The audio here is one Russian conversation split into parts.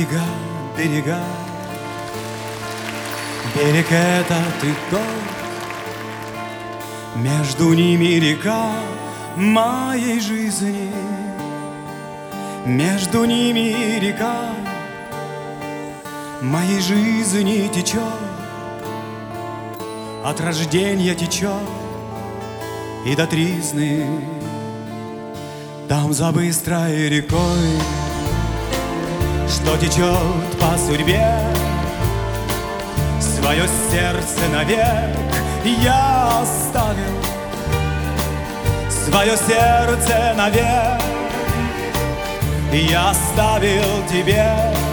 Берега, берега, берег этот и тот, между ними река моей жизни, между ними река моей жизни течет, от рождения течет и до тризны. Там за быстрой рекой, что течет по судьбе, свое сердце навек я оставил, свое сердце навек я оставил тебе.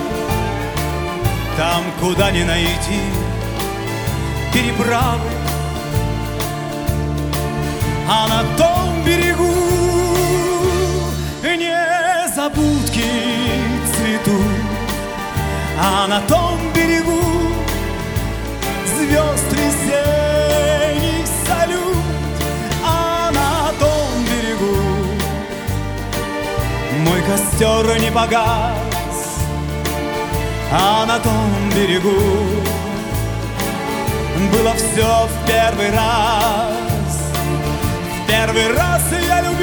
Там, куда не найти переправы, а на том берегу незабудки цветут, а на том берегу звезд весенний салют, а на том берегу мой костер не погас, а на том берегу было все в первый раз. В первый раз я любил,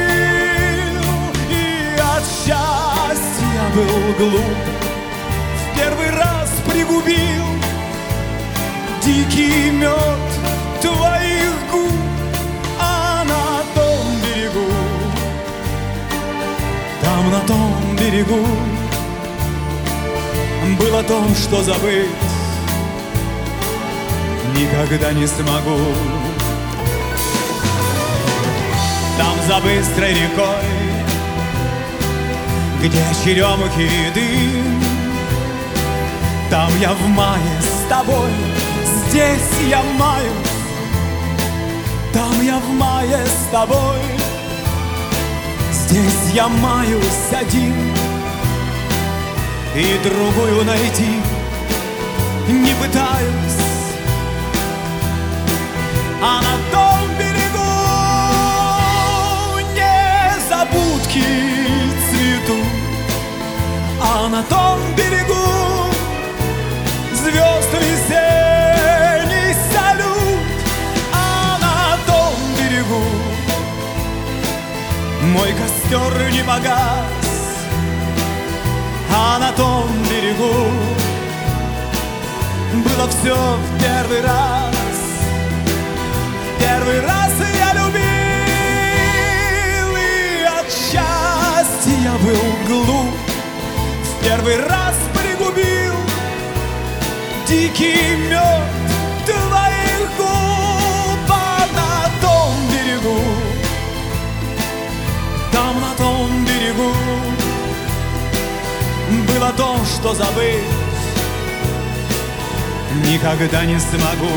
и от счастья был глуп. В первый раз пригубил дикий мед твоих губ, а на том берегу, там на том берегу было то, что забыть никогда не смогу. Там за быстрой рекой, где черемухи и дым, там я в мае с тобой, здесь я маюсь. Там я в мае с тобой, здесь я маюсь один, и другую найти не пытаюсь. А на том берегу незабудки цветут, а на том берегу звезд весенний салют, а на том берегу мой костер не погас, а на том берегу было все в первый раз. Первый раз я любил, и от счастья я был глуп. В первый раз пригубил дикий мед твоих губ, а на том берегу, там на том берегу было то, что забыть никогда не смогу.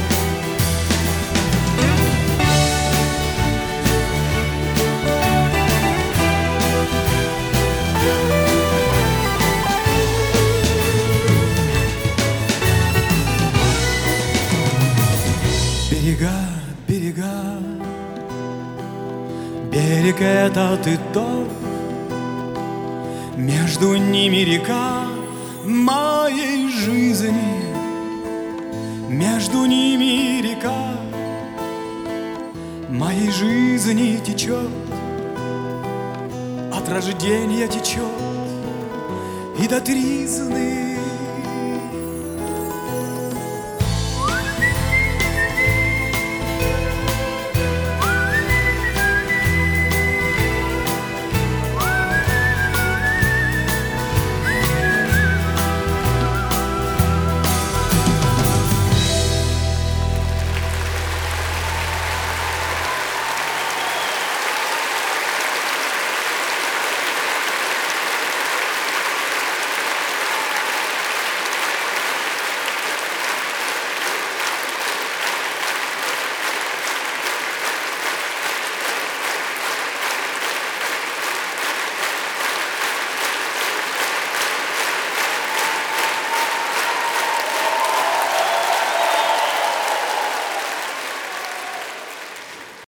Берега, берега, берег этот и тот, между ними река моей жизни, между ними река моей жизни течет, от рождения течет и до тризны.